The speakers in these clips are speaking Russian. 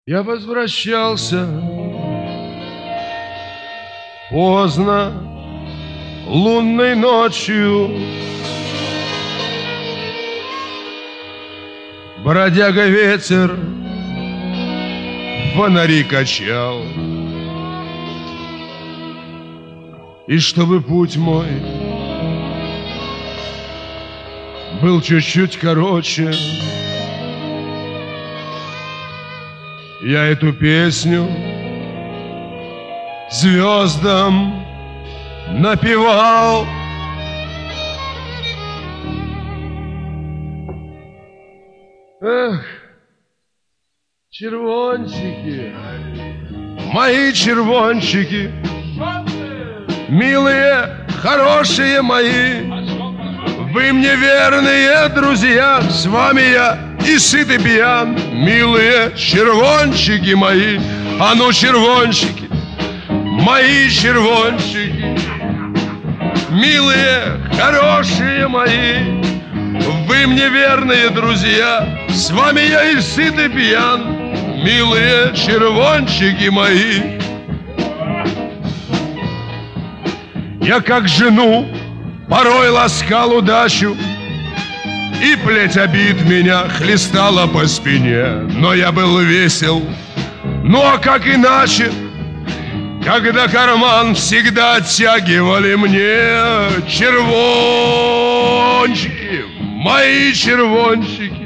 Я возвращался поздно лунной ночью. Бродяга ветер фонари качал. И чтобы путь мой был чуть-чуть короче, я эту песню звездам напевал. Эх, червончики, мои червончики, милые, хорошие мои, вы мне верные друзья, с вами я и сыт и пьян. Милые червончики мои, а ну червончики, мои червончики, милые, хорошие мои, вы мне верные друзья, с вами я и сыт и пьян. Милые червончики мои. Я как жену порой ласкал удачу, и плеть обид меня хлестала по спине. Но я был весел, ну а как иначе, когда карман всегда оттягивали мне червончики, мои червончики,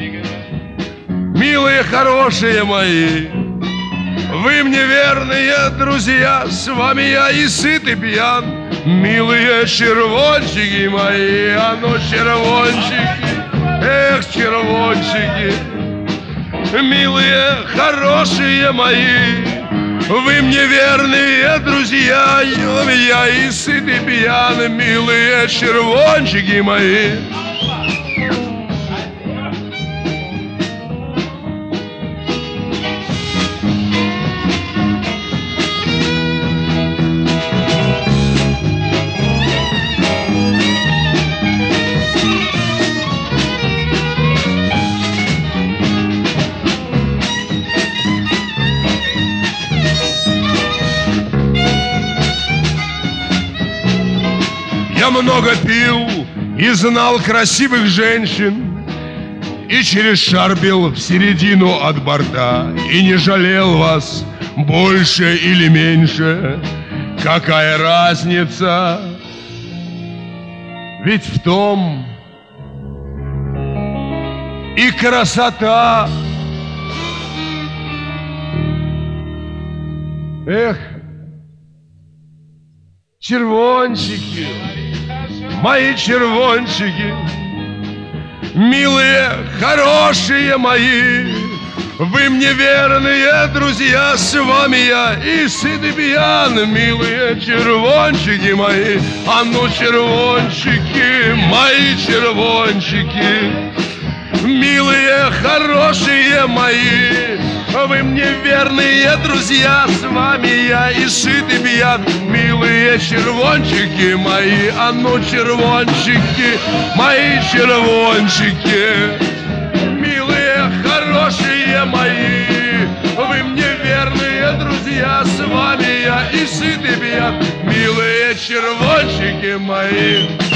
милые, хорошие мои, вы мне верные друзья, с вами я и сыт и пьян. Милые червончики мои, а ну червончики, эх, червончики, милые, хорошие мои, вы мне верные друзья, я и сыт и пьян. Милые червончики мои. Я много пил и знал красивых женщин, и через шар бил в середину от борта, и не жалел вас больше или меньше. Какая разница? Ведь в том и красота. Эх, червончики, мои червончики, милые, хорошие мои, вы мне верные друзья, с вами я и сыт и пьян. Милые червончики мои, а ну червончики, мои червончики, милые, хорошие мои, вы мне верные друзья, с вами я и сыт и пьян. Милые червончики мои, а ну червончики, мои червончики, милые, хорошие мои, вы мне верные друзья, с вами я и сыт и пьян. Милые червончики мои.